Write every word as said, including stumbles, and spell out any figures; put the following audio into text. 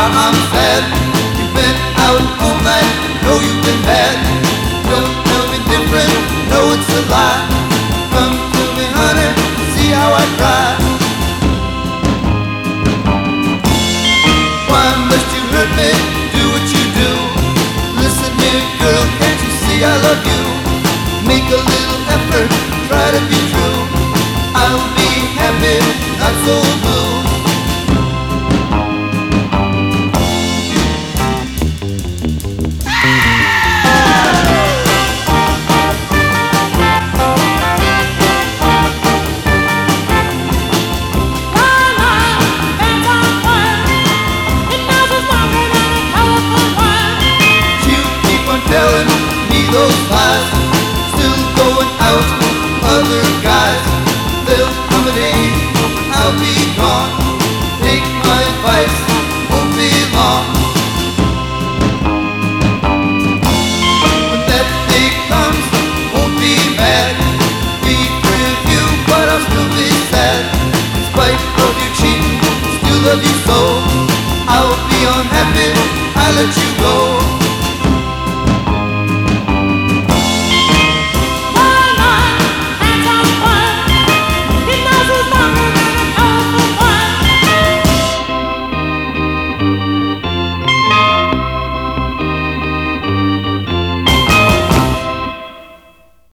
I'm sad. You've been out all night, know you've been bad. Don't tell me different, know it's a lie. Come to me, honey, see how I cry. Why must you hurt me, do what you do? Listen here, girl, can't you see I love you? Make a little effort, try to be true. I'll be happy, not so blue. Telling me those lies, still going out with other guys. There'll come a day I'll be gone. Take my advice, won't be long. When that day comes, won't be mad. Be free of you, but I'll still be sad. In spite of your cheating, still love you so. I'll be unhappy, I let you